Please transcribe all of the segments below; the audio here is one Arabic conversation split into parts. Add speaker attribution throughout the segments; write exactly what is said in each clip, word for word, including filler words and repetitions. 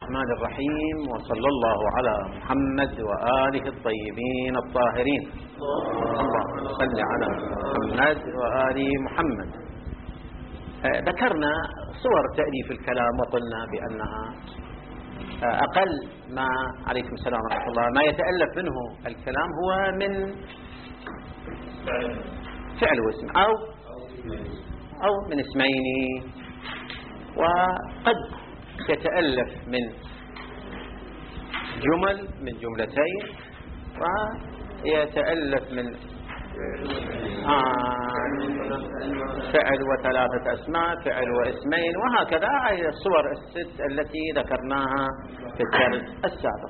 Speaker 1: الرحمن الرحيم، وصلى الله على محمد وآله الطيبين الطاهرين. اللهم صل على محمد وآل محمد. ذكرنا صور تأليف الكلام وقلنا بأنها أقل ما عليكم السلام ورحمة الله ما يتألف منه الكلام هو من فعل واسم أو أو من اسمين، وقد يتألف من جمل من جملتين، ويتألف من فعل وثلاثة أسماء، فعل واسمين، وهكذا هي الصور الست التي ذكرناها في الدرس السابق.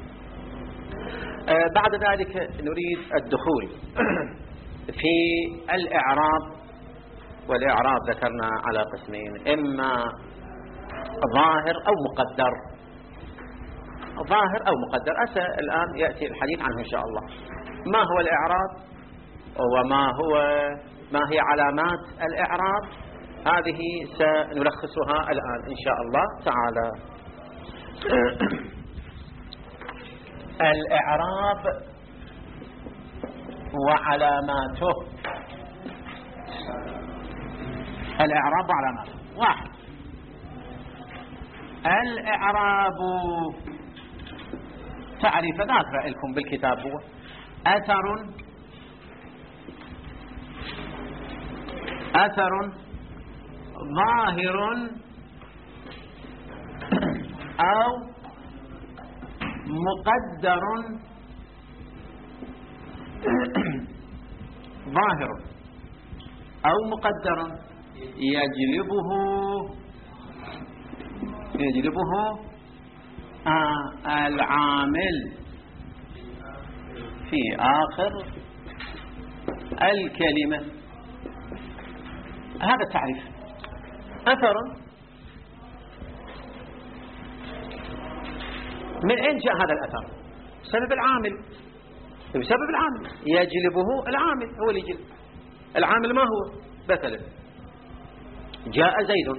Speaker 1: بعد ذلك نريد الدخول في الإعراب. والإعراب ذكرنا على قسمين: إما ظاهر أو مقدر. ظاهر أو مقدر أسأل الآن يأتي الحديث عنه إن شاء الله. ما هو الإعراب وما هو ما هي علامات الإعراب؟ هذه سنلخصها الآن إن شاء الله تعالى. الإعراب وعلاماته. الإعراب وعلاماته. واحد: الإعراب تعريف ذاكر لكم بالكتاب هو أثر أثر ظاهر أو مقدر ظاهر أو مقدر يجلبه يجلبه آه العامل في آخر الكلمة. هذا التعريف. أثر من أين جاء هذا الأثر؟ سبب العامل. بسبب العامل يجلبه العامل، هو اللي يجلب. العامل ما هو؟ مثلا جاء زيد،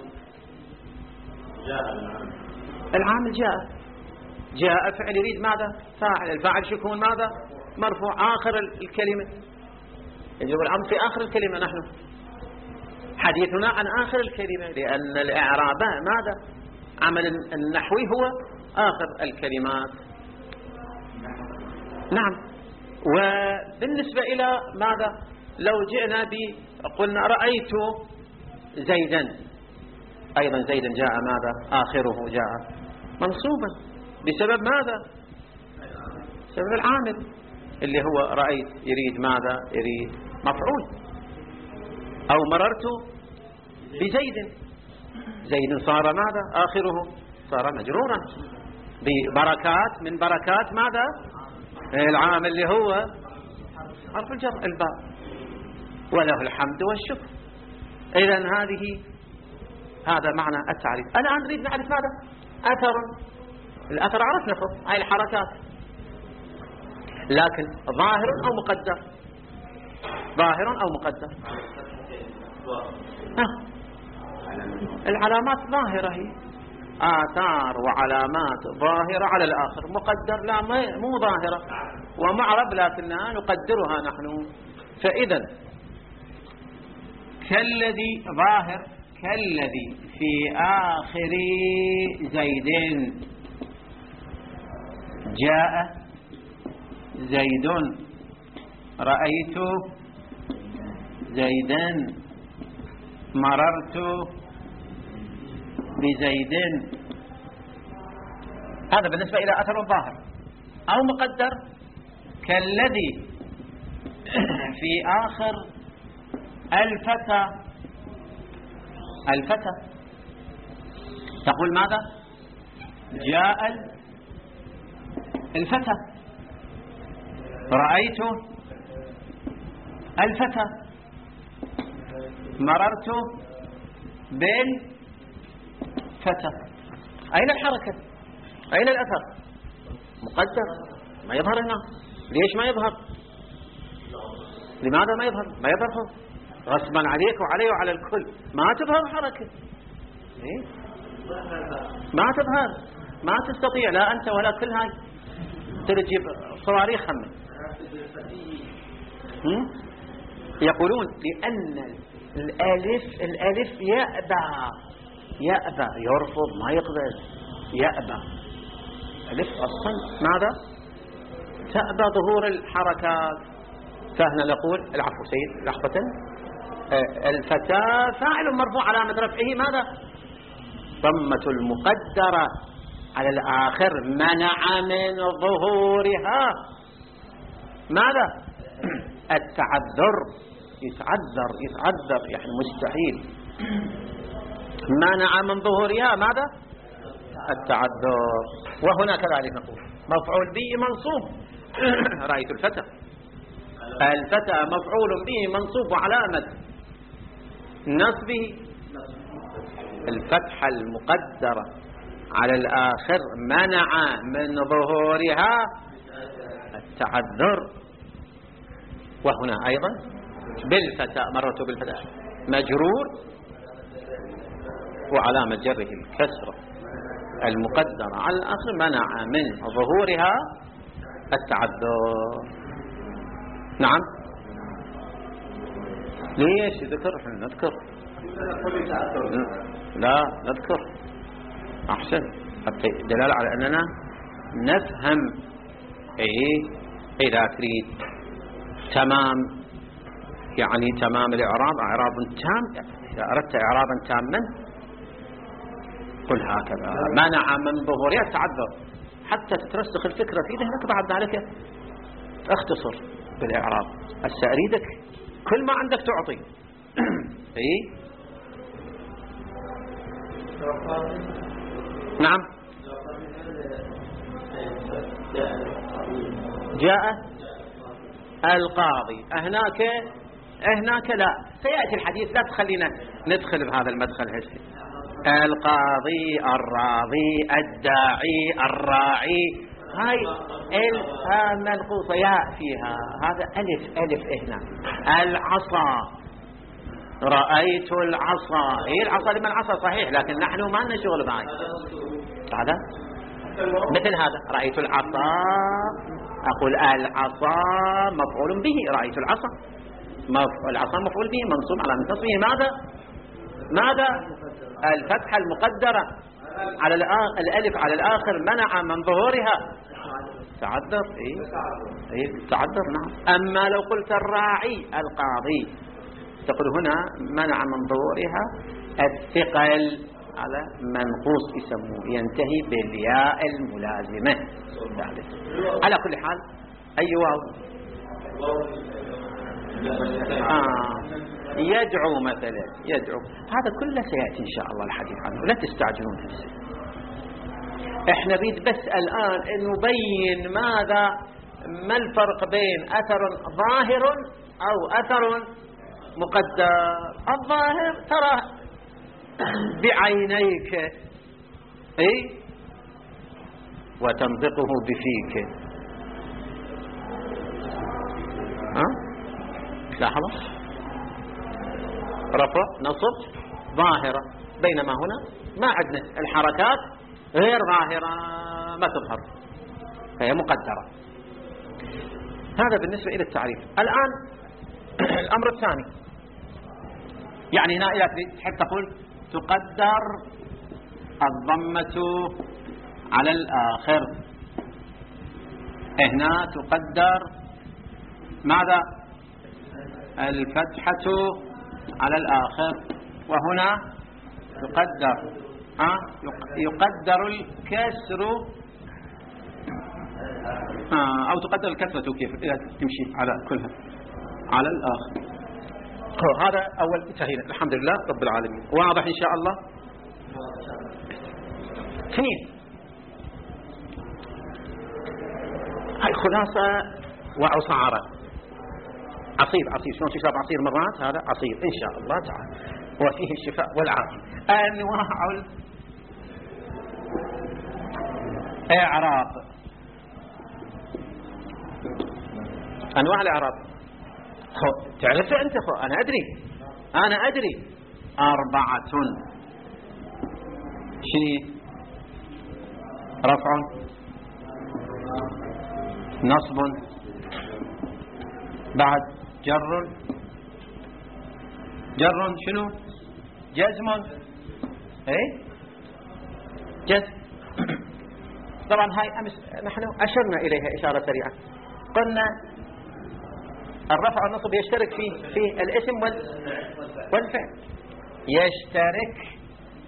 Speaker 1: العامل جاء جاء فعل يريد ماذا؟ فاعل. الفاعل شو يكون؟ ماذا؟ مرفوع آخر الكلمة. يجب الأمر في آخر الكلمة. نحن حديثنا عن آخر الكلمة، لأن الإعراب ماذا؟ عمل النحوي هو آخر الكلمات. نعم. وبالنسبة إلى ماذا؟ لو جئنا بقلنا رأيت زيدا، أيضا زيدا جاء ماذا؟ آخره جاء منصوبا بسبب ماذا؟ بسبب العامل اللي هو رأيت يريد ماذا؟ يريد مفعول. أو مررت بزيد، زيد صار ماذا؟ آخره صار مجرورا ببركات من بركات ماذا؟ العامل اللي هو حرف الجر الباء، وله الحمد والشكر. إذن هذه هذا معنى التعريف. الآن نريد نعرف ماذا؟ أثر. الأثر عرفنا فوق هاي الحركات، لكن ظاهر أو مقدر؟ ظاهر أو مقدر؟ آه. العلامات ظاهرة، هي آثار وعلامات ظاهرة على الآخر. مقدر لا، مو ظاهرة ومعرب، لكنها نقدرها نحن. فإذا كالذي ظاهر كالذي في آخر زيد. جاء زيد، رأيت زيدا، مررت بزيد. هذا بالنسبة إلى أثر ظاهر. أو مقدر كالذي في آخر الفتى. الفتى تقول ماذا؟ جاء الفتى، رأيت الفتى، مررت بالفتى. أين الحركة؟ أين الأثر؟ مقدر، ما يظهر هنا. ليش ما يظهر؟ لماذا ما يظهر؟ ما يظهر غصبا عليك وعلي وعلى الكل. ما تظهر حركة، ما تظهر. ما تستطيع لا أنت ولا كل هاي تجيب صواريخ خمن. يقولون لأن الألف الألف يأبى يأبى يرفض ما يقبل يأبى. ألف أصلا ماذا؟ تأبى ظهور الحركات. فهنا نقول العفو سيد لحظة. الفتاة فاعل مرفوع علامة رفعه ماذا؟ ضمة المقدرة على الآخر منع من ظهورها ماذا؟ التعذر. يتعذر يتعذر يعني مستحيل. منع من ظهورها ماذا؟ التعذر. وهنا كذلك نقول مفعول به منصوب. رأيت الفتى. الفتى مفعول به منصوب وعلامة نصبه الفتحة المقدرة على الآخر منع من ظهورها التعذر. وهنا أيضا بالفتى مرته بالفتى مجرور وعلامة جره الكسرة المقدرة على الآخر منع من ظهورها التعذر. نعم ليش ذكر؟ نذكر لا نذكر أحسن حتى دلالة على أننا نفهم. إيه إذا تريد تمام يعني تمام الإعراب إعراب تام. إذا أردت إعرابا تاما قل هكذا منع من ظهورها التعذر حتى تترسخ الفكرة في ذهنك. بعد ذلك اختصر بالإعراب. هسه أريدك كل ما عندك تعطي. إيه نعم جاء القاضي هناك هناك لا سيأتي الحديث لا تخلينا ندخل بهذا المدخل هسه. القاضي الراضي الداعي الراعي هاي الفاء منقوصة ياء فيها هذا ألف ألف هنا. العصا رأيت العصا. هي العصا لمن عصا صحيح لكن نحن ما لنا شغل معي هذا مثل هذا. رأيت العصا أقول العصا مفعول به. رأيت العصا العصا مفعول به منصوب على نصبه ماذا؟ ماذا؟ الفتحة المقدرة على الألف على الآخر منع من ظهورها تعذر. إيه إيه تعذر نعم. أما لو قلت الراعي القاضي تقول هنا منع من ظهورها الثقل على منقوص يسموه ينتهي بالياء الملازمة. على كل حال أي واو آه. يدعو مثلا يدعو هذا كله سيأتي إن شاء الله الحديث عنه لا تستعجلون هسه. احنا نريد بس الآن أن نبين ماذا ما الفرق بين أثر ظاهر أو أثر مقدر. الظاهر ترى بعينيك اي وتنطقه بفيك. ها لاحظوا رفع نصب ظاهرة بينما هنا ما عندنا الحركات غير ظاهرة ما تظهر هي مقدرة. هذا بالنسبة إلى التعريف. الآن الأمر الثاني يعني هنا إذا تحب تقول تقدر الضمة على الآخر. هنا تقدر ماذا؟ الفتحة على الآخر. وهنا يقدر آه يقدر الكسر آه أو تقدر الكسرة كيف تمشي على كلها على الآخر. هذا أول تهيئة. الحمد لله رب العالمين. واضح إن شاء الله. اثنين هاي خلاصة وعصارة. عصير عصير شلون تشرب عصير مرات هذا عصير إن شاء الله تعالى وفيه الشفاء والعافية. أنواع الإعراب أنواع الإعراب تعرف أنت خو أنا أدري أنا أدري أربعة. شنو رفع نصب بعد جر جر شنو جزم ايه جزم. طبعا هاي أمس نحن أشرنا إليها إشارة سريعة، قلنا الرفع والنصب يشترك فيه في الاسم والفعل، يشترك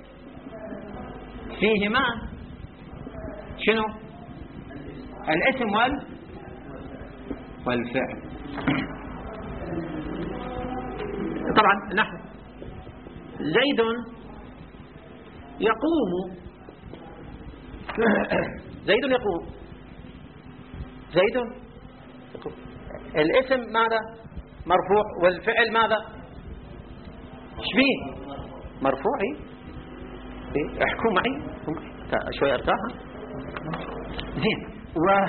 Speaker 1: فيهما شنو الاسم وال والفعل. طبعا نحن زيد يقوم زيد يقوم زيد يقوم. الاسم ماذا مرفوع والفعل ماذا شبيه مرفوعي. احكوا معي شوي ارتاح زين. و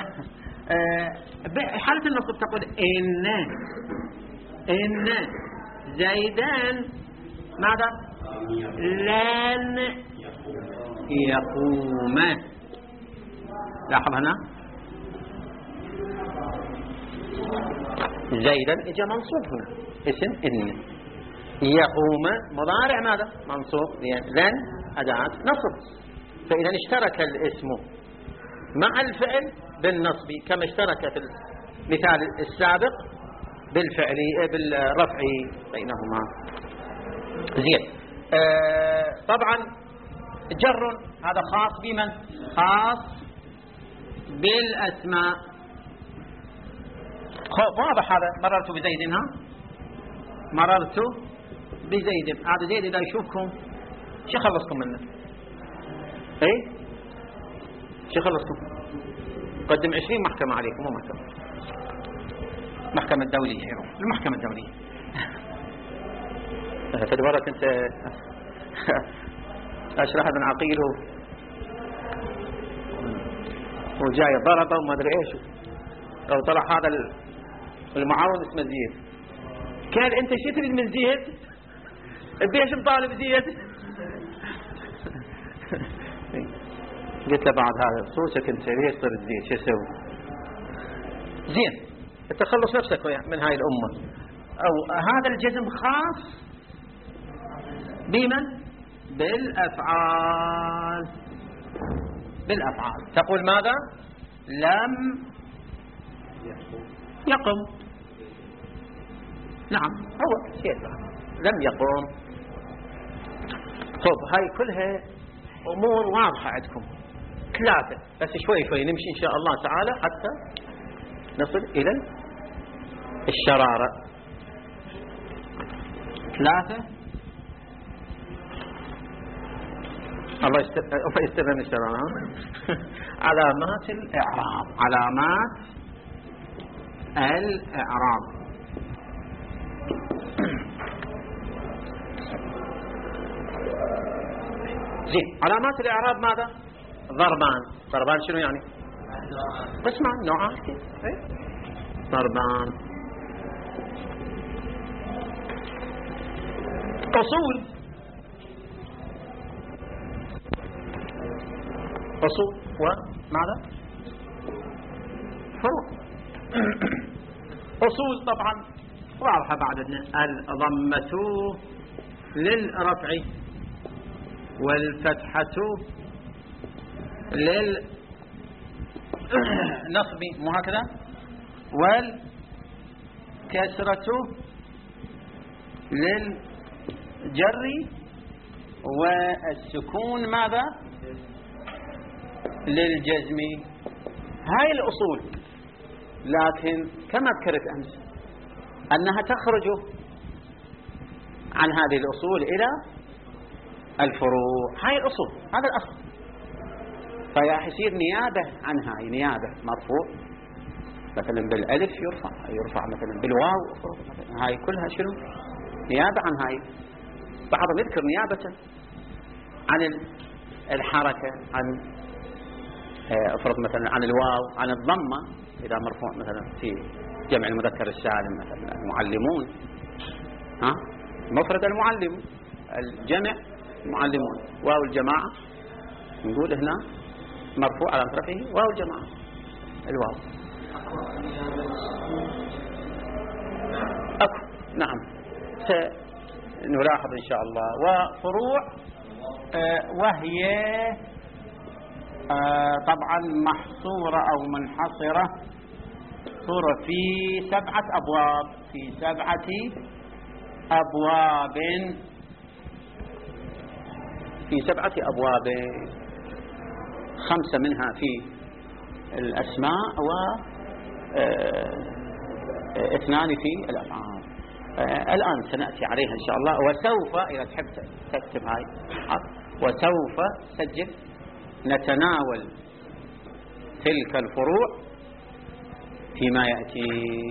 Speaker 1: حالة النصب تقول إن إن زيدان ماذا لن يقوم. لاحظ هنا زيدا اجا منصوب هنا اسم إن، يقوم مضارع ماذا منصوب لن أداة نصب. فإذا اشترك الاسم مع الفعل بالنصب كما اشترك في المثال السابق بالفعل بالرفع بينهما. زين. آه طبعا جر هذا خاص بمن خاص بالأسماء. واضح هذا. مررت بزيد ها مررت بزيد. هذا زيد إذا يشوفكم شو خلصكم منه ايه شو خلصكم قدم عشرين محكمة عليكم. مو محكمة محكمة دولية المحكمة الدولية. فدورة كنت أشرح ابن عقيل وجاي ضربه وما أدري إيش. لو طلع هذا المعاون اسمه زيد قال أنت شو تريد من زيد بيش مطالب زيد. قلت له بعد هذا صوتك انت ليش صرت زيد شو اسوي؟ زين تخلص نفسك من هاي الأمة. أو هذا الجزم خاص بمن بالأفعال. بالأفعال تقول ماذا لم يقم. نعم هو شيء لم يقم. طب هاي كلها أمور واضحة عندكم ثلاثة. بس شوي شوي نمشي إن شاء الله تعالى حتى نصل إلى الشرارة. ثلاثة الله يستر من الشرارة. علامات الإعراب. علامات الإعراب. زين. علامات الإعراب ماذا ضربان. ضربان شنو يعني اسمع نوعات ايه ضربان. أصول. أصول وماذا فروع. أصول طبعا واضحة بعدنا. الضمة للرفع والفتحة للنصب مو هكذا والكسرة للجر والسكون ماذا للجزم. هاي الأصول. لكن كما ذكرت أمس أنها تخرج عن هذه الأصول إلى الفروع. هاي الأصول هذا الأصل. فيصير نيابة عن هاي نيابة مرفوع مثلا بالألف يرفع يرفع مثلا بالواو مثلا. هاي كلها شنو نيابة عن هاي. بعضهم يذكر نيابة عن الحركة عن افرض مثلا عن الواو عن الضمة إذا مرفوع مثلا في جمع المذكر السالم مثلا المعلمون ها مفرد المعلم الجمع المعلمون واو الجماعة نقول هنا مرفوع على رفعه واو الجماعة الواو. أكو نعم سنلاحظ إن شاء الله. وفروع آه وهي آه طبعا محصورة أو منحصرة صورة في سبعة أبواب في سبعة أبواب في سبعة أبواب خمسة منها في الأسماء واثنان في الأفعال. الآن سنأتي عليها إن شاء الله. وسوف إذا تحب تكتب هاي وسوف سجل نتناول تلك الفروع فيما يأتي.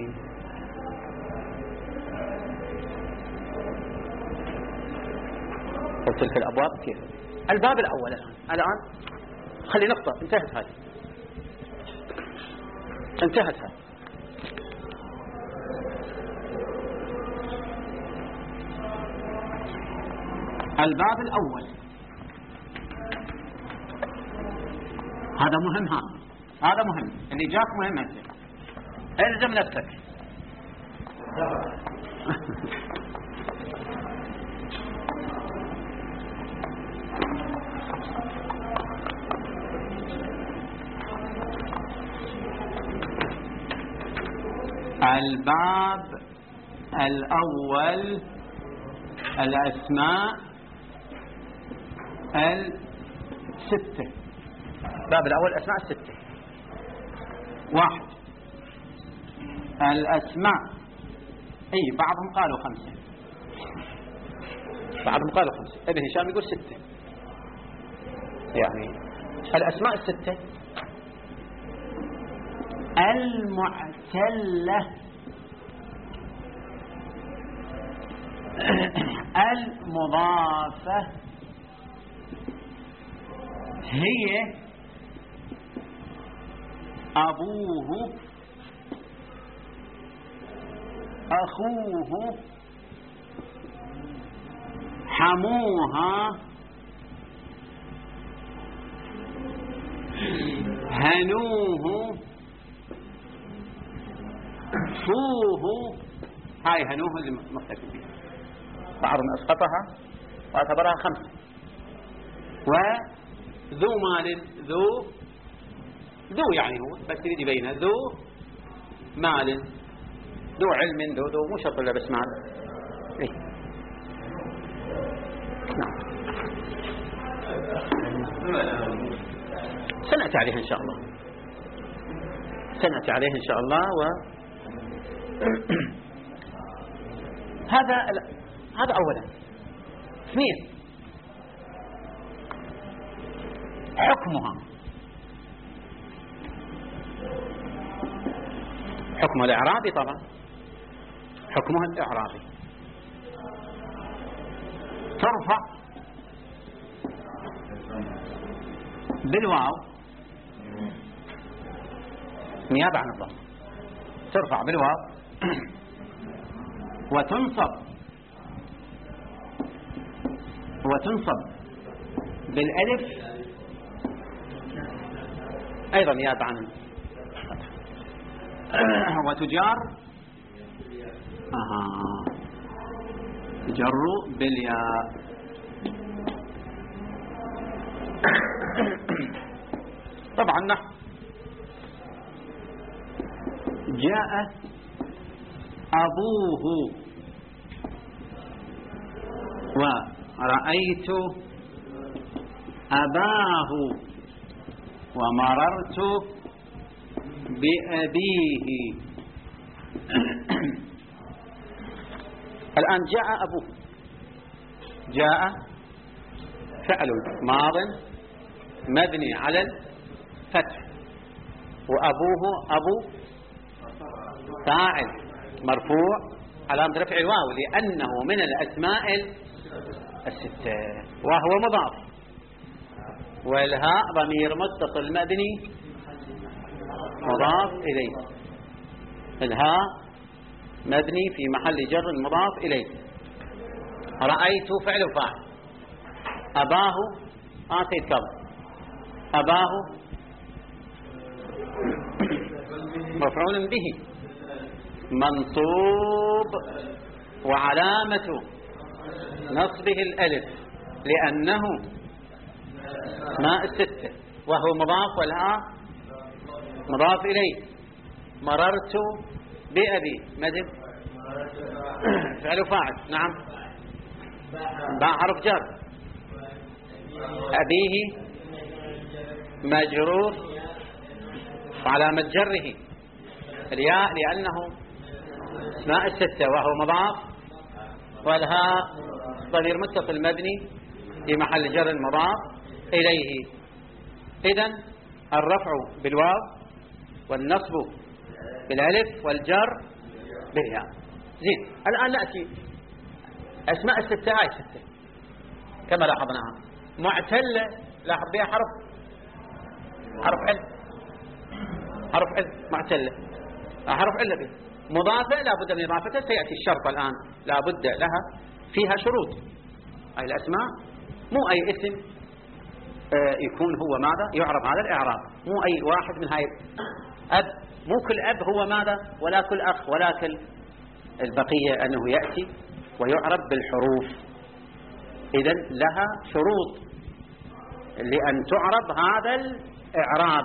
Speaker 1: وتلك الأبواب كيف. الباب الأول الآن الآن خلي نقطة انتهت هذه انتهت هذه. الباب الأول هذا مهم. هذا هذا مهم. اللي جاك مهم أنت الزم نفسك. الباب الأول الأسماء الستة. الباب الأول الأسماء الستة. واحد الأسماء أي بعضهم قالوا خمسة بعضهم قالوا خمسة. ابن هشام يقول ستة. يعني الأسماء الستة المعتلة المضافة هي أبوه أخوه حموها هنوه فوه. هاي هنوه اللي مختلف فيها. بعضهم أسقطها واعتبرها خمسة. وذو مال ذو ذو يعني هو بس يريد يبينها ذو مال ذو علم ذو ذو مو شرط الا بس مال. إيه؟ نعم سنأتي عليها إن شاء الله سنأتي عليها إن شاء الله. و هذا هذا أولا. اثنين حكمها حكمها الإعرابي. طبعا حكمها الإعرابي ترفع بالواو نيابة عن الضم. ترفع بالواو وتنصب وتنصب بالألف أيضا نيابة عن وتجار آه. تجر بالياء. طبعا نحن جاء أبوه ورأيت أباه ومررت بأبيه. الآن جاء أبوه جاء فعل ماض مبني على الفتح وأبوه أبو فاعل مرفوع علامة رفع الواو لأنه من الأسماء الستة وهو مضاف. والهاء ضمير متصل مبني مضاف إليه. الهاء مبني في محل جر مضاف إليه. رأيت فعل فاعل. أباه آتيت كظم. أباه مفعول به منصوب وعلامة نصبه الألف لأنه اسماء الستة وهو مضاف والها مضاف إليه. مررت بأبي مدد فعل فاعل نعم باء حرف جر أبيه مجرور وعلامة جره الياء لأنه اسماء الستة وهو مضاف والهاء ضمير متصل مبني في محل جر المضاف إليه. إذن الرفع بالواو والنصب بالالف والجر بالياء. زين الآن نأتي أسماء الستة آية ستة كما لاحظناها معتلة لاحظ بها حرف حرف علة حرف علة معتلة حرف علة به مضافة لا بد من إضافته سيأتي الشرط الآن لا بد لها فيها شروط. أي الأسماء مو أي اسم يكون هو ماذا يعرب هذا الإعراب مو أي واحد من هاي أب مو كل أب هو ماذا ولا كل أخ ولا كل البقية أنه يأتي ويعرب بالحروف. إذن لها شروط لأن تعرب هذا الإعراب.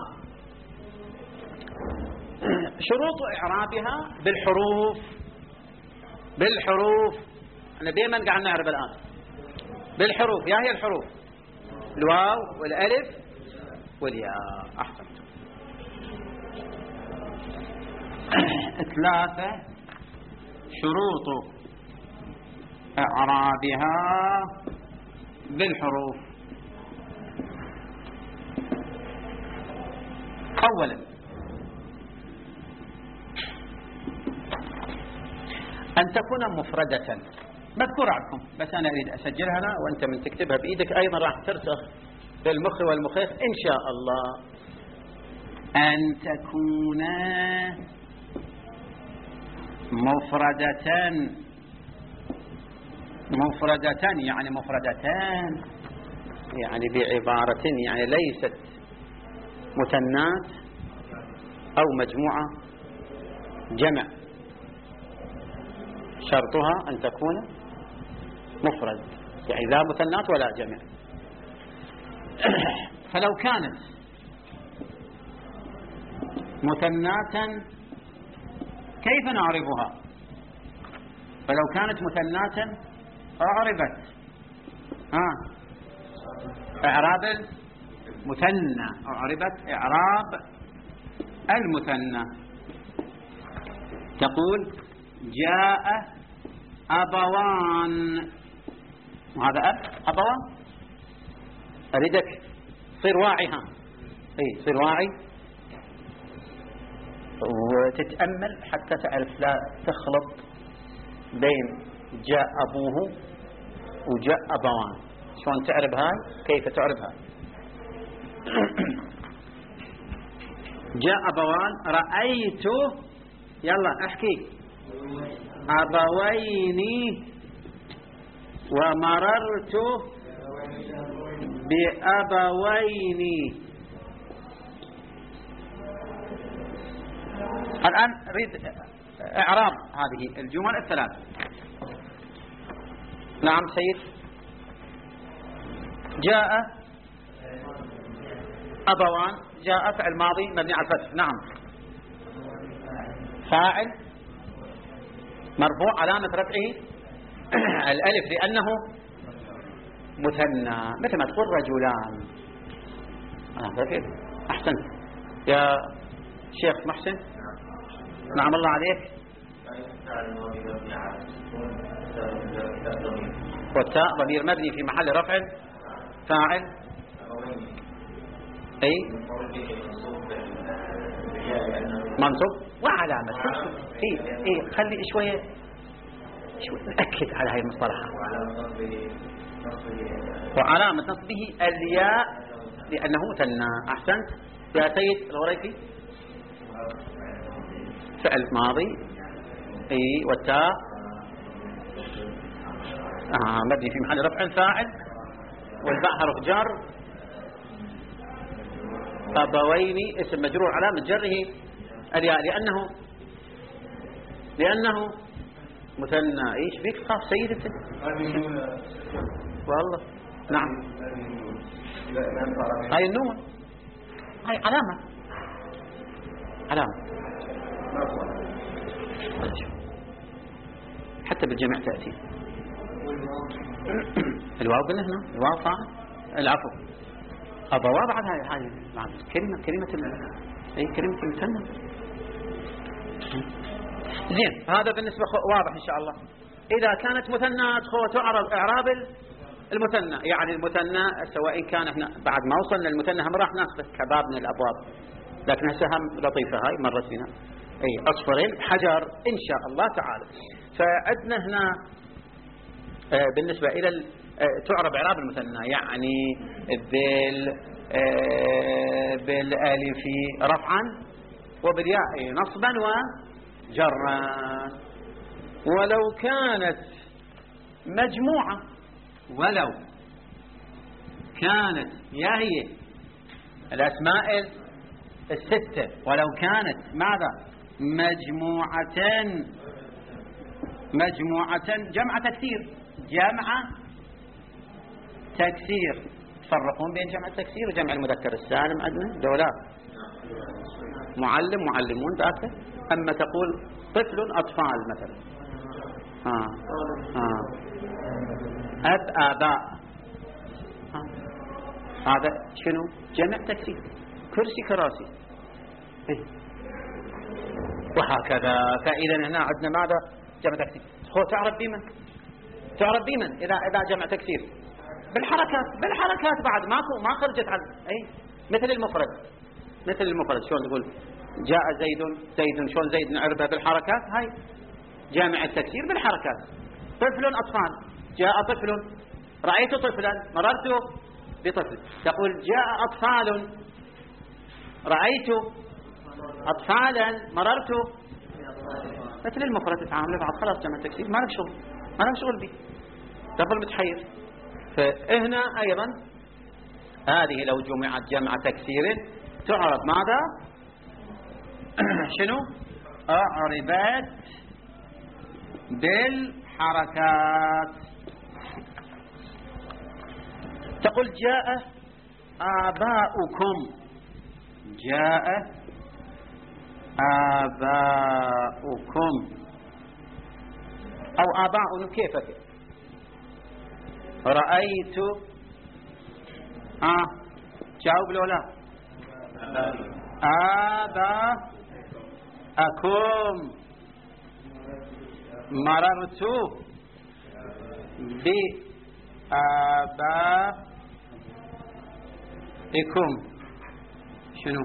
Speaker 1: شروط إعرابها بالحروف بالحروف أنا بيمن قاعد نعرب الآن بالحروف. يا هي الحروف الواو والألف والياء. أحسنت. ثلاثة شروط إعرابها بالحروف. أولا أن تكون مفردة مذكور عنكم بس أنا أريد أسجلها أنا وأنت من تكتبها بإيدك أيضا راح ترسخ في المخ والمخيخ إن شاء الله. أن تكون مفردة مفردة يعني مفردتان يعني بعبارة يعني ليست مثنات أو مجموعة جمع. شرطها أن تكون مفرد يعني لا مثنات ولا جمع. فلو كانت مثناتا كيف نعرفها؟ فلو كانت مثناتا أعربت آه. إعراب المثنى أعربت إعراب المثنى. تقول جاء أبوان وهذا أب أبوان أريدك صير واعي ها اي صير واعي وتتأمل حتى تعرف لا تخلط بين جاء أبوه وجاء أبوان. شلون تعرف هاي كيف تعرف هاي؟ جاء أبوان رأيت يلا احكي أبوين ومررت بأبوين. الآن أريد إعراب هذه الجمل الثلاث. نعم سيد. جاء أبوان جاء فعل ماضي مبني على الفتح نعم. فاعل مرفوع علامة رفعه الألف لأنه مثنى مثل ما تقول رجلان. أحسنت يا شيخ محسن. نعم الله عليك. والتاء ضمير مبني في محل رفع فاعل أي منصوب وعلامة. إيه إيه خلي شوية شوية نأكد على هاي المصطلحات. وعلامة نصبه الياء لأنه مثنى. أحسنت يا سيد الغريفي. فعل ماضي اي والتاء آه مبني في محل رفع فاعل والباء حرف جر. أبوين اسم مجرور علامة جره الياء لأنه لأنه مثنى. إيش بيك تخاف سيدتي؟ والله نعم. هاي النون هاي علامة علامة حتى بالجمع تأتي. الواو قلنا هنا الواو فاعل. العفو أبوا بعد هاي هاي كلمة كلمة أي كلمة المثنى. زين هذا بالنسبة واضح إن شاء الله. إذا كانت مثنى تعرف إعراب المثنى، يعني المثنى سواء كان احنا بعد ما وصلنا المثنى هم راح ناخذ كباب من الأبواب، لكن هسه هم لطيفة هاي مرت بنا. أي أصفرين حجر إن شاء الله تعالى. فعندنا هنا آه بالنسبة إلى آه تعرب إعراب المثنى يعني بال آه بالالف رفعا وبالياء نصبا وجرا. ولو كانت مجموعة ولو كانت يا هي الأسماء الستة ولو كانت ماذا مجموعة مجموعة جمع تكسير جمع تكسير. تفرقون بين جمع التكسير وجمع المذكر السالم عندنا دولار معلم معلمون ذاك. أما تقول طفل أطفال مثلا آه. آه. أب آباء آه. هذا شنو جمع تكسير. كرسي كراسي إيه؟ وهكذا. فإذا هنا عندنا ماذا جمع تكسير. هو تعرف بمن تعرف بمن إذا إذا جمع تكسير بالحركات بالحركات بعد ماكو ما خرجت عن أي مثل المفرد مثل المفرد شلون تقول جاء زيد زيد شلون زيد نعرفها بالحركات. هاي جامع التكسير بالحركات. طفل أطفال جاء طفل رأيت طفلا مررت بطفل. تقول جاء أطفال رأيت أطفالا مررت مثل المفرد تتعامل بعد خلاص جمع التكسير ما لك شغل ما لك شغل به تظل متحير. فهنا أيضا هذه لو جمعت جمع تكسير تعرف ماذا شنو أعربت بالحركات. تقول جاء آباؤكم جاء آباؤكم أو آباؤنا كيفك رأيت آه جاوب لولا آباءكم مررت بآبائكم شنو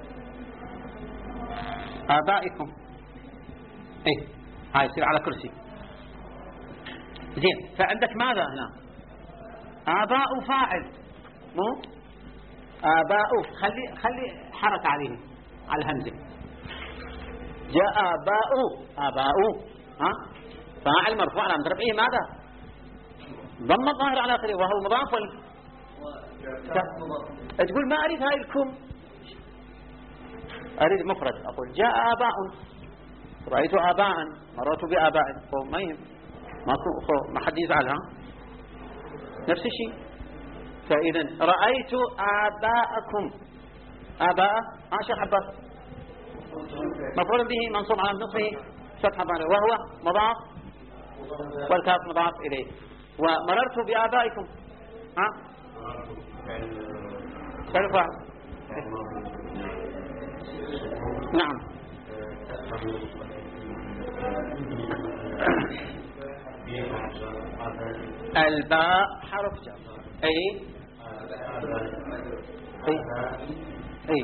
Speaker 1: آبائكم ايه هاي يصير على كرسي. زين فعندك ماذا هنا آباء فاعل مو آباء خلي خلي حركة عليه على الهمزة. جاء آباء آباء ها فاعل مرفوع على رفعه ماذا ضم الظاهر على آخره وهو مضاف وال... تقول ما أريد هاي الكم أريد مفرد. أقول جاء آباء رأيت آباء مررت بآباء ما يهم ماكو ما حد يزعلها نفس الشيء. فإذا رأيت آباءكم آباء عاشر حبات مفعول به منصوب على نصفه فتحة وهو مضاف والكاف مضاف إليه. ومررت بآبائكم ها سلفا نعم الباء حرف جر أي أي أي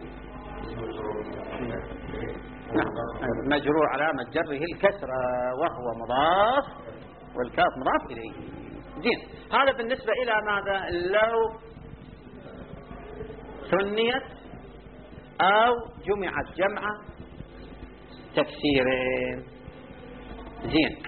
Speaker 1: نعم مجرور علامة جره الكسرة وهو مضاف والكاف مضاف إليه. زين هذا بالنسبة إلى ماذا لو ثنيت أو جمعت جمع تكسيرين. زين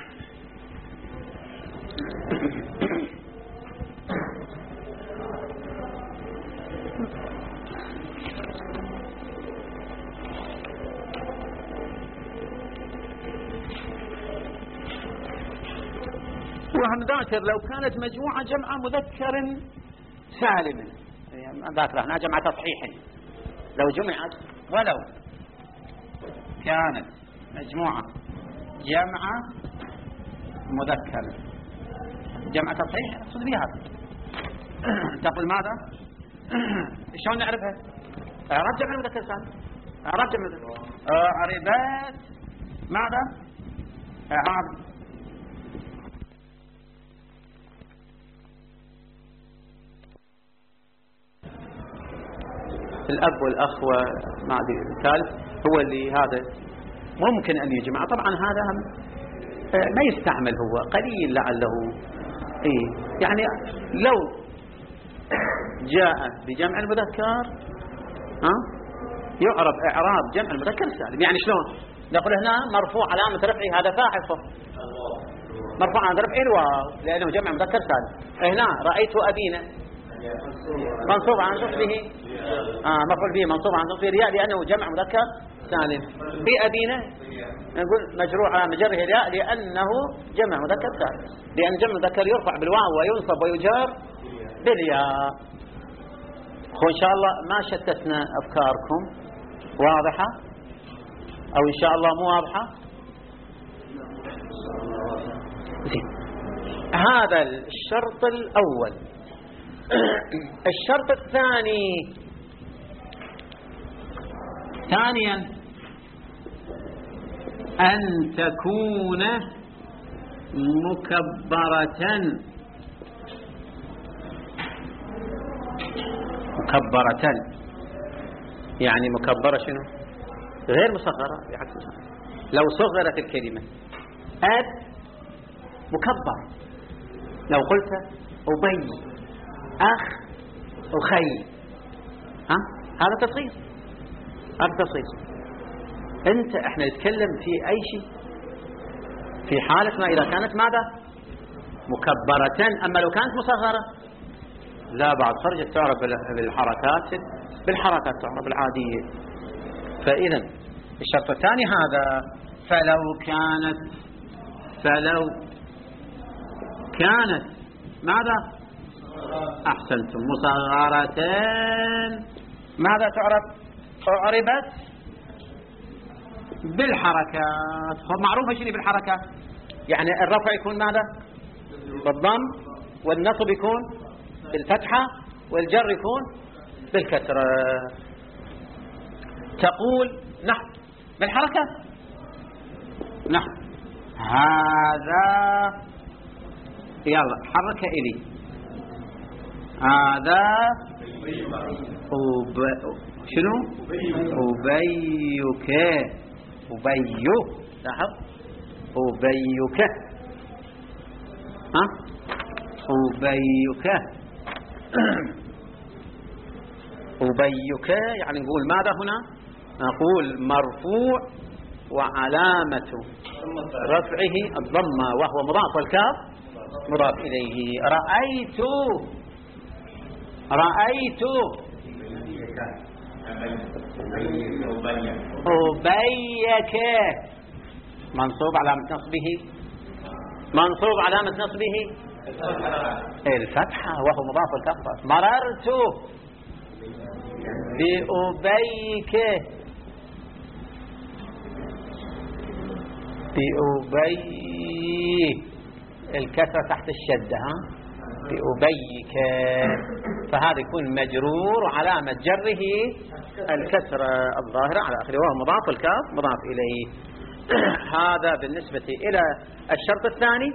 Speaker 1: وهنذاكر لو كانت مجموعة جمع مذكر سالم، يعني ذاكر هنا جمع تصحيح، لو جمعت ولو كانت مجموعة جمع مذكر جمع تصحيح اقصد بها تقول ماذا؟ شلون نعرفها؟ اعراب جمع المذكر سالم، اعراب جمع المذكر اعربت ماذا؟ اعراب الأب والأخ وما أدري الثالث هو اللي هذا ممكن أن يجمع. طبعا هذا ما يستعمل، هو قليل لعله إيه يعني لو جاء بجمع المذكر ها يعرب إعراب جمع المذكر سالم. يعني شلون نقول هنا مرفوع علامة رفعه هذا فاعل صح، مرفوع علامة رفعه الواو لأنه جمع مذكر سالم. هنا رأيت أبينا منصوب عن نصبه آه مفعول به منصوب عن نصبه رياء لأنه جمع مذكر سالم. بأبينا نقول مجرور على مجره رياء لأنه جمع مذكر سالم، لأن جمع مذكر يرفع بالواو وينصب ويجر بالياء. وإن شاء الله ما شتتنا أفكاركم، واضحة أو إن شاء الله مو واضحة؟ هذا الشرط الأول. الشرط الثاني ثانيا أن تكون مكبرة مكبرة يعني مكبرة شنو؟ غير مصغرة بعكس مصغرة. لو صغرت الكلمة أب مكبر، لو قلت أبي أخ أخي ها هذا تصغير، هذا تصغير. أنت إحنا نتكلم في أي شيء في حالة ما إذا كانت ماذا مكبرة. أما لو كانت مصغرة لا بعد خرجت تعرف بالحركات بالحركات تعرف العادية. فإذا الشرط الثاني هذا فلو كانت فلو كانت ماذا أحسنتم مصغرة ماذا تعرف؟ أعربت بالحركات. معروفة شنو بالحركات؟ يعني الرفع يكون ماذا؟ بالضم، والنصب يكون بالفتحة، والجر يكون بالكسرة. تقول نحن بالحركات نحن هذا يلا حركة إلي هذا أب... شنو أبيك أبي لاحظ أبيك ها أبيك أبيك يعني نقول ماذا هنا؟ نقول مرفوع وعلامة رفعه الضمة وهو مضاف والكاف مضاف إليه. رأيت رأيت أبيك منصوب علامة نصبه منصوب علامة نصبه الفتحة وهو مضاف والكاف. مررت بأبيك بأبي الكسرة تحت الشدة ها بأبيك، فهذا يكون مجرور وعلامة جره الكسرة الظاهرة على آخره وهو مضاف والكاف مضاف إليه. هذا بالنسبة إلى الشرط الثاني.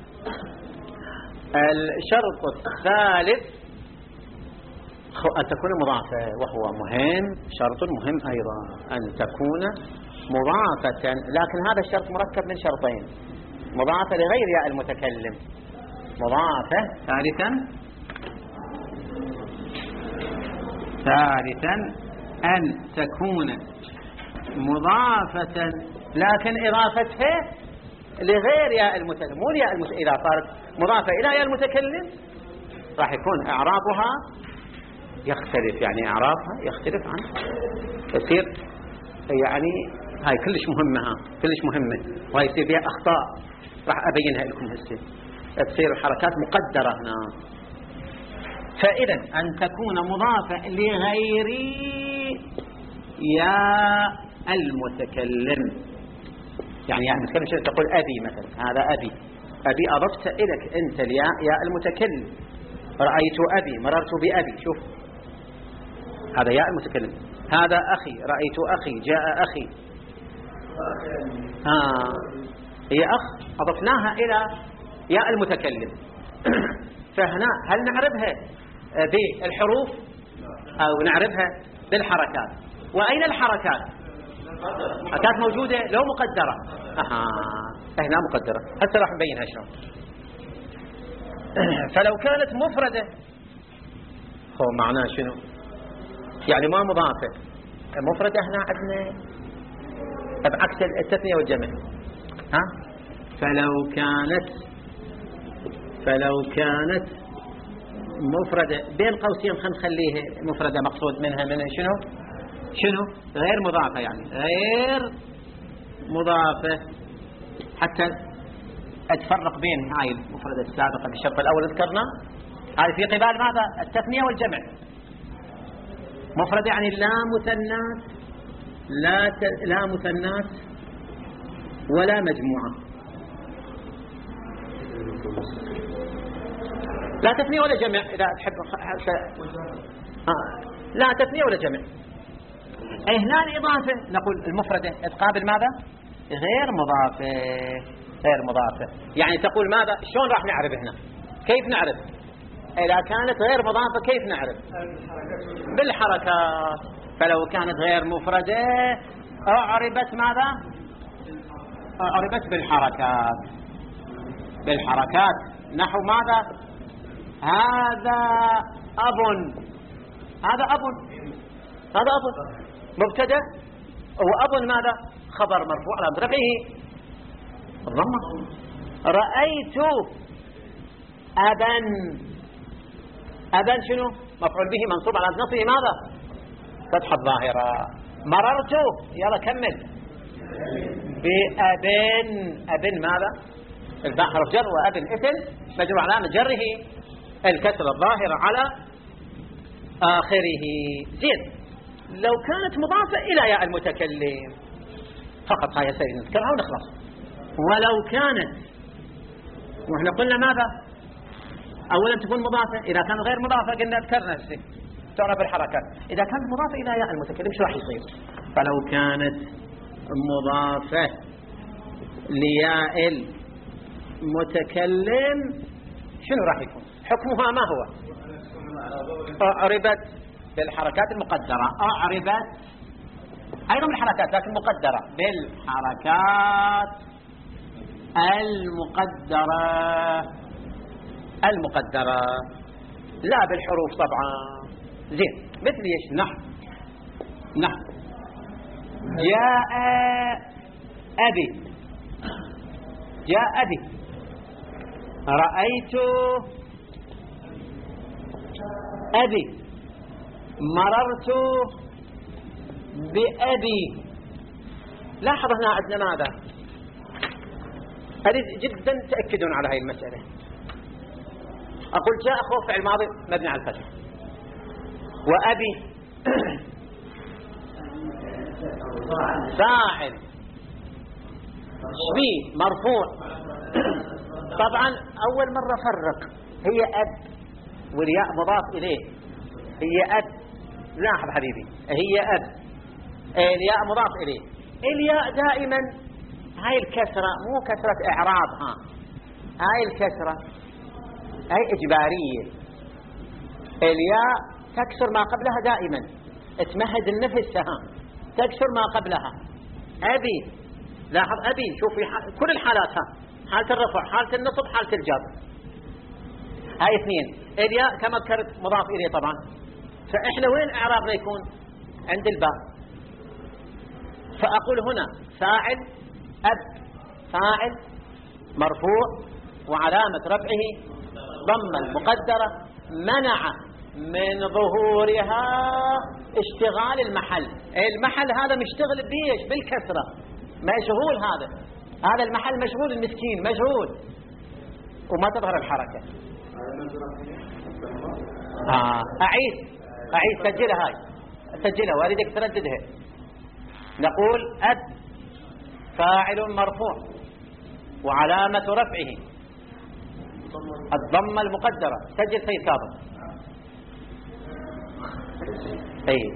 Speaker 1: الشرط الثالث أن تكون مضافة، وهو مهم، شرط مهم أيضا أن تكون مضافة، لكن هذا الشرط مركب من شرطين، مضافة لغير ياء المتكلم مضافة. ثالثا ثالثا أن تكون مضافة لكن إضافتها لغير ياء المتكلم، مو ياء المتكلم. إذا صارت مضافة إلى ياء المتكلم راح يكون إعرابها يختلف، يعني إعرابها يختلف عنه، يصير يعني هاي كلش مهمة، ها كلش مهمة، وهي يصير فيها أخطاء راح أبينها لكم هسه. تصير الحركات مقدرة هنا. فإذا أن تكون مضافة لغير يا المتكلم، يعني يا المتكلم شنو تقول أبي مثلا، هذا أبي، أبي أضفت إليك أنت الياء يا المتكلم. رأيت أبي، مررت بأبي، شوف هذا ياء المتكلم. هذا أخي، رأيت أخي، جاء أخي. آه هي أخ أضفناها إلى ياء المتكلم. فهنا هل نعرفها بالحروف أو نعرفها بالحركات؟ وأين الحركات؟ حركات موجودة لو مقدرة. آه هنا مقدرة، هسه راح نبينها شلون. فلو كانت مفردة هو معناه شنو؟ يعني ما مضافة، مفردة هنا عندنا بعكس التثنية والجمع. ها فلو كانت فلو كانت مفردة بين قوسين، خلينا نخليها مفردة مقصود منها من شنو شنو غير مضافة، يعني غير مضافة، حتى أتفرق بين هاي المفردة السابقة بالشرط الأول ذكرنا، هذه في قبال ماذا؟ التثنية والجمع. مفردة يعني لا مثنات، لا ت... لا مثنات ولا مجموعة، لا تثنية ولا جمع. إذا تحب آه. لا تثنية ولا جمع. أي هنا الإضافة نقول المفردة تقابل ماذا؟ غير مضافة. غير مضافة يعني تقول ماذا؟ شلون راح نعرف هنا؟ كيف نعرف؟ إذا كانت غير مضافة كيف نعرف؟ بالحركات. فلو كانت غير مفردة أعربت ماذا؟ أعربت بالحركات. بالحركات نحو ماذا؟ هذا أب، هذا أب، هذا أب مبتدأ، وأب ماذا؟ خبر مرفوع على رفعه الضمة. رأيت أبا، أبا شنو؟ مفعول به منصوب على نصبه ماذا؟ فتحة الظاهرة. مررت، يلا كمل، بأبن، أبن ماذا؟ الباء حرف جر، وأبن اسم مجرور علامة جره الكسر الظاهرة على آخره. زين، لو كانت مضافة إلى ياء المتكلم فقط، هاي سيدنا نذكرها ونخلص. ولو كانت، وإحنا قلنا ماذا؟ أولا تكون مضافة. إذا كانت غير مضافة قلنا ذكرنا الشيء تعرف الحركات. إذا كانت مضافة إلى ياء المتكلم شو راح يصير؟ فلو كانت مضافة لياء المتكلم شنو راح يكون حكمها؟ ما هو؟ أعربت بالحركات المقدرة. أعربت أيضا بالحركات لكن مقدرة، بالحركات المقدرة المقدرة لا بالحروف طبعا. زين، مثل ايش؟ نحو نحو جاء أبي، جاء أبي. رأيت أبي، مررت بأبي. لاحظ هنا عندنا ماذا؟ أريد جدا تأكدون على هذه المسألة. أقول جاء أخوه فعل ماضي مبني على الفتح، وأبي فاعل شبيه مرفوع. طبعا أول مرة فرق، هي أب والياء مضاف إليه، هي أب. لاحظ حبيبي، هي أب، الياء مضاف إليه. الياء دائما هاي الكسرة مو كسرة إعراب، ها هاي الكسرة هاي إجبارية. الياء تكسر ما قبلها دائما، تمهد النفس، ها تكسر ما قبلها. أبي، لاحظ أبي، شوف في كل الحالات، ها حالة الرفع، حالة النصب، حالة الجر. هاي اثنين. الياء كما ذكرت مضاف إليه طبعا. فإحنا وين إعرابنا يكون؟ عند الباء. فأقول هنا فاعل أب، فاعل مرفوع وعلامة رفعه ضمة المقدرة منع من ظهورها اشتغال المحل. المحل هذا مشتغل بيش بالكسرة، مشغول، هذا هذا المحل مشغول، المسكين مشغول. وما تظهر الحركة. آه. أعيد أعيد سجلها هاي سجلها وأريدك ترددها. نقول أب فاعل مرفوع وعلامة رفعه الضمة المقدرة. سجل سيد كاظم. أي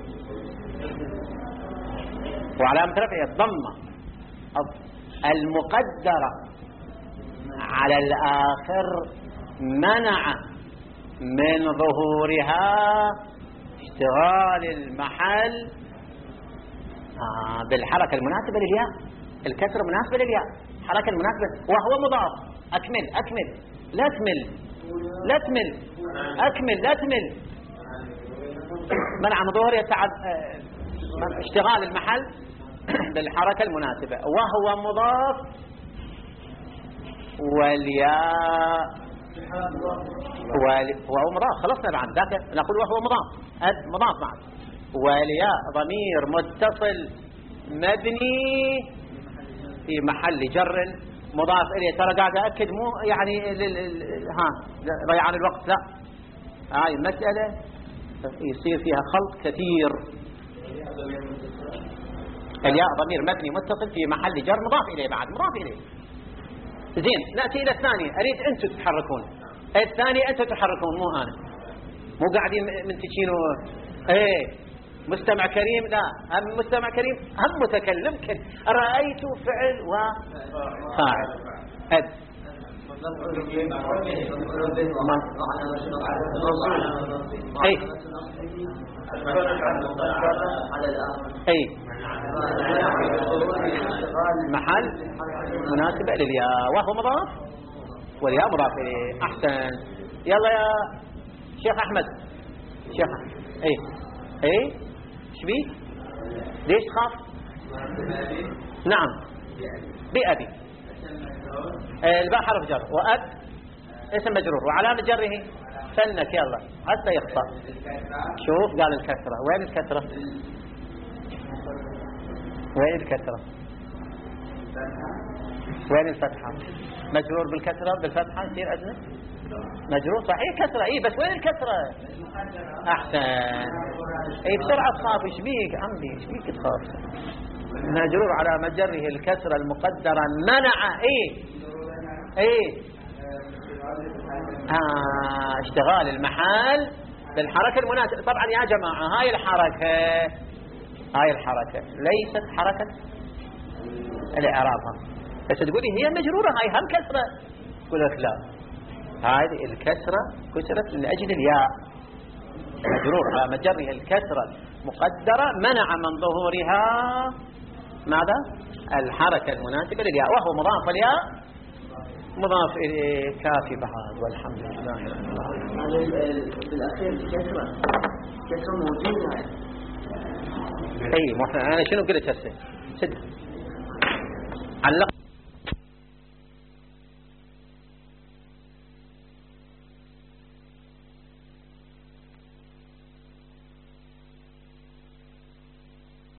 Speaker 1: وعلامة رفعه الضمة المقدرة على الآخر منع من ظهورها اشتغال المحل آه بالحركة المناسبة للياء. الكسرة مناسبة للياء، حركة المناسبة وهو مضاف. أكمل أكمل لا تمل لا تمل أكمل لا تمل. منع من ظهورها تعب اشتغال المحل بالحركة المناسبة وهو مضاف والياء وهو مضاف. خلصنا عن ذاك نقول وهو مضاف أد مضاف معه والياء ضمير متصل مبني في محل جر مضاف إليه. ترى قاعد أأكد مو يعني ها ضيعان الوقت، لا هاي المسألة يصير فيها خلط كثير. الياء ضمير مبني متصل في محل جر مضاف إليه بعد مضاف إليه. زين نأتي إلى الثانية. أريد أنتم تتحركون. الثانية أنتم تتحركون مو أنا، مو قاعدين منتجين ايه مستمع كريم. لا هم مستمع كريم هم متكلم كن. رأيت فعل وفاعل أد اي اي محل مناسبة للياء وهو مضاف والياء مضاف إليه. أحسن. يلا يا شيخ أحمد. شيخ أحمد اي اي شبيك ليش تخاف؟ نعم بأبي. الباء حرف جر وأب اسم مجرور وعلامة جره فنك. يلا حتى يخطأ. شوف قال الكسرة. وين الكسرة؟ وين الكسرة؟ وين الفتحة؟ مجرور بالكسرة بالفتحة يصير أجنب مجرور صحيح كسرة. اي بس وين الكسرة؟ احسن. اي بسرعة تخاف. ايش بيك عمي ايش بيك تخاف؟ مجرور على مجره الكسرة المقدرة منع اي اي آه اشتغال المحل بالحركة المناسبة. طبعا يا جماعة هاي الحركة هاي الحركة ليست حركة الإعراب. بس تقولي هي مجرورة هاي هم كسرة. يقول لك لا هذه الكسرة كسرت من أجل الياء مجرور على مجره الكسرة مقدرة منع من ظهورها ماذا؟ الحركة المناسبة للياء وهو مضاف الياء مضاف إليه. كافي بعد والحمد لله رب العالمين.
Speaker 2: بالأخير كسرة كسرة موجودة.
Speaker 1: أي أنا شنو قلت هسه؟ سد علق